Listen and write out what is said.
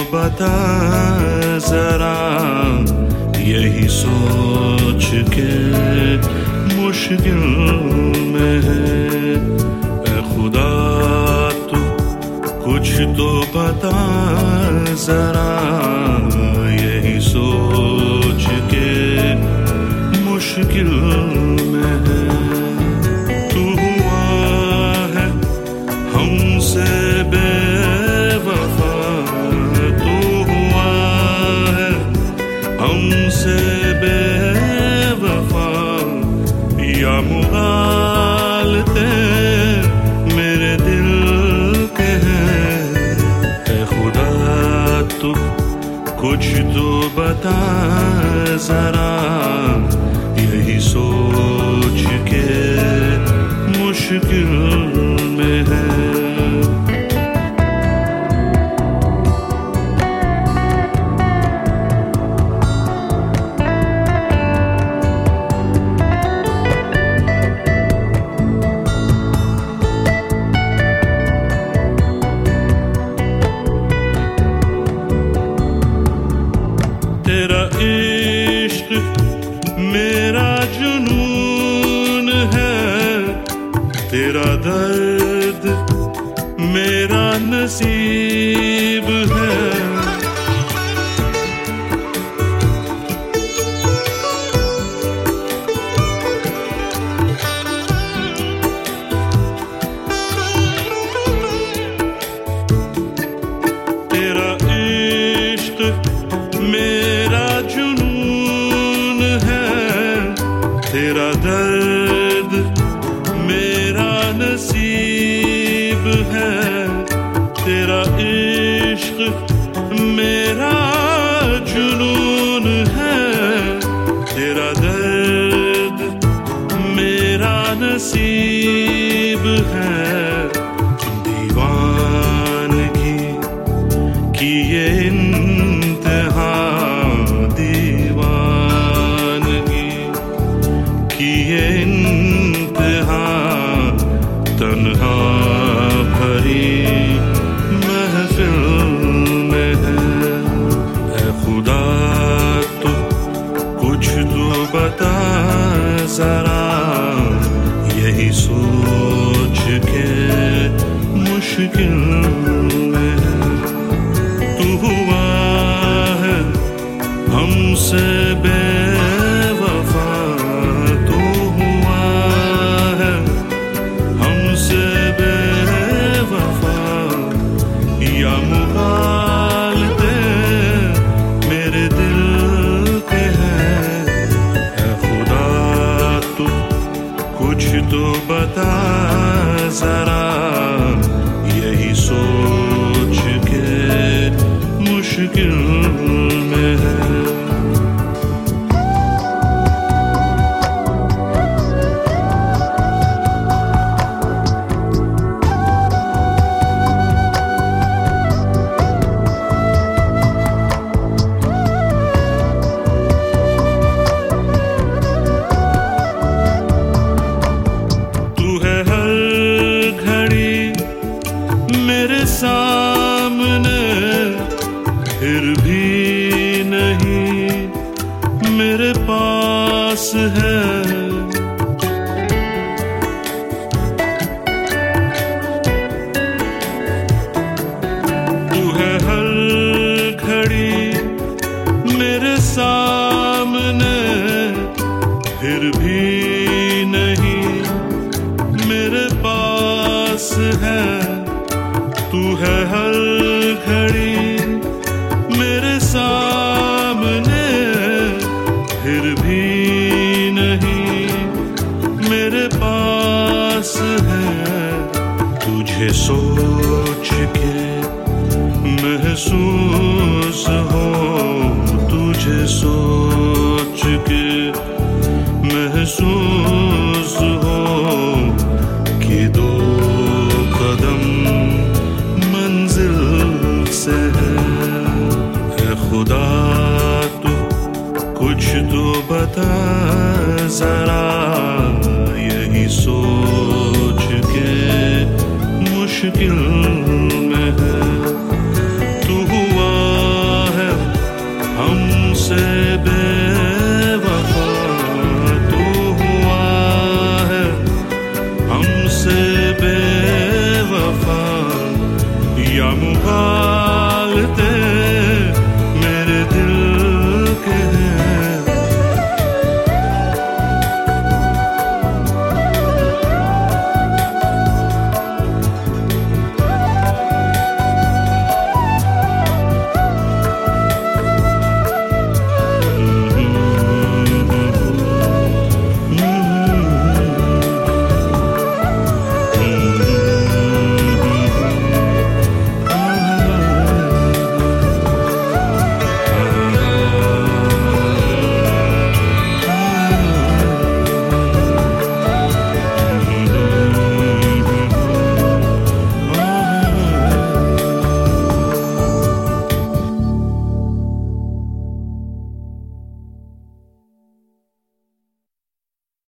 बता जरा, यही सोच के मुश्किल में है। ऐ खुदा तू कुछ तो बता जरा, यही सोच के मुश्किल में है। तू हुआ है हमसे बेवफा, तू हुआ है हमसे बेवफा, या मुगालते मेरे दिल के हैं। ऐ खुदा तू कुछ तो बता जरा, यही सोच के मुश्किल में है। तेरा इश्क मेरा जुनून है, तेरा दर्द मेरा नसीब है। तेरा इश्क मेरा जुनून है, तेरा दर्द मेरा नसीब है। तेरा इश्क मेरा जुनून है, तेरा दर्द मेरा नसीब है। दीवानगी की ये इंतहा, दीवानगी की ये इंतहा, तन्हा भरी महफिल में है। ऐ खुदा तू कुछ तो बता जरा, यही सोच के मुश्किल में है। तू हुआ है हमसे बेवफा, तू हुआ है हमसे बेवफा, या मुगालते मेरे दिल के हैं। ऐ खुदा तू कुछ तो बता जरा, यही सोच के मुश्किल में है। तू है हर घड़ी मेरे सामने, फिर भी नहीं मेरे पास है। तू है हर घड़ी मेरे सामने, फिर भी नहीं मेरे पास है। तू है हर घड़ी मेरे सामने, फिर भी नहीं मेरे पास है। तुझे सोच के महसूस हो, तुझे सोच के महसूस हो कि दो कदम मंजिल से है। ऐ खुदा तू कुछ तो बता जरा,